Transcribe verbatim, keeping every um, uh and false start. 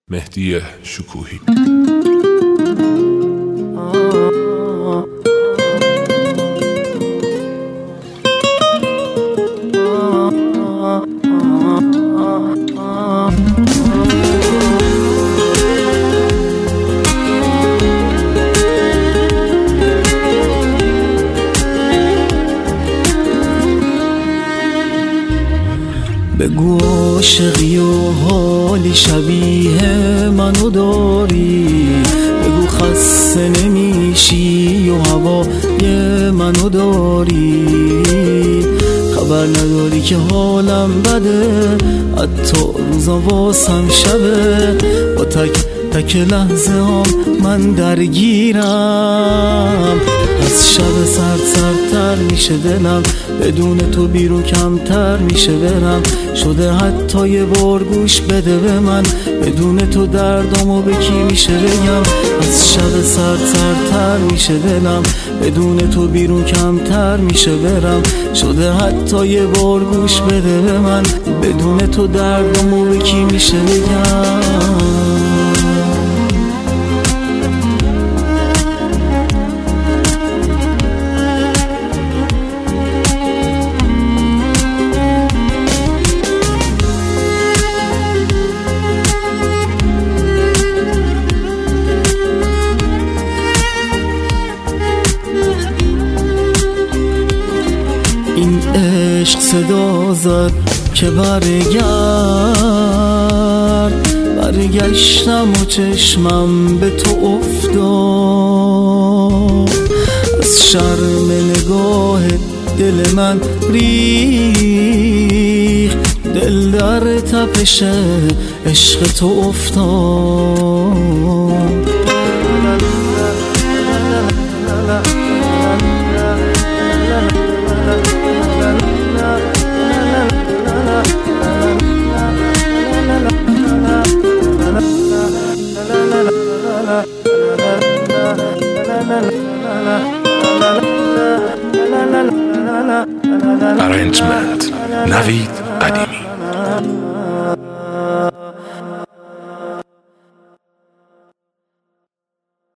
مهدی شکوهی. بگو عاشقی و حالی شبیه منو داری، بگو خسته نمیشی و هوای منو داری، خبر نداری که حالم بده، حتی روزا واسم شبه، با تک تک لحظه هم من درگیرم، از شب سرد سردتر میشه دلم، بدون تو بیرون کمتر میشه برم، شده حتی یه بار گوش بده به من، بدون تو دردامو به کی میشه بگم، از شب سرد سردتر میشه دلم، بدون تو بیرون کمتر میشه برم، شده حتی یه بار گوش بده به من، بدون تو دردامو به کی میشه بگم. این عشق صدا زد که برگرد، برگشتم و چشمم به تو افتاد، از شرم نگاه دل من ریخ، دل در تپش عشق تو افتاد. Arrangement نوید قدیمی.